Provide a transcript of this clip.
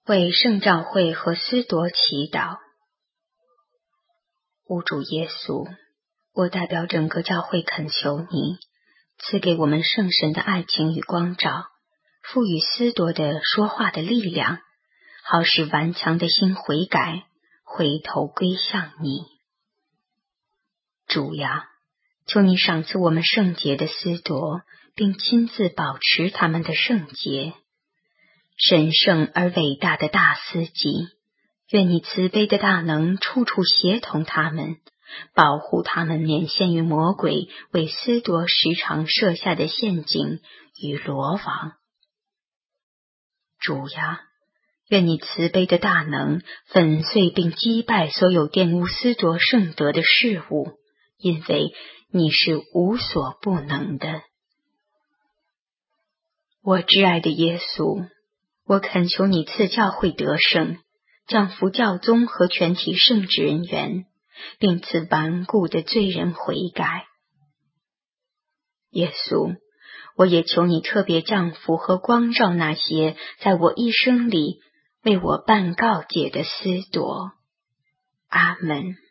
为圣召会和司铎祈祷。吾主耶稣，我代表整个教会恳求你，赐给我们圣神的爱情与光照，赋予司铎的说话的力量，好使顽强的心悔改，回头归向你。主呀，求你赏赐我们圣洁的司铎，并亲自保持他们的圣洁。神圣而伟大的大司祭，愿你慈悲的大能处处协同他们，保护他们免陷于魔鬼为司铎时常设下的陷阱与罗网。主呀，愿你慈悲的大能粉碎并击败所有玷污司铎圣德的事物，因为你是无所不能的。我挚爱的耶稣，我恳求你赐教会得胜，降服教宗和全体圣职人员，并赐顽固的罪人悔改。耶稣，我也求你特别降服和光照那些在我一生里为我办告解的司铎。阿们。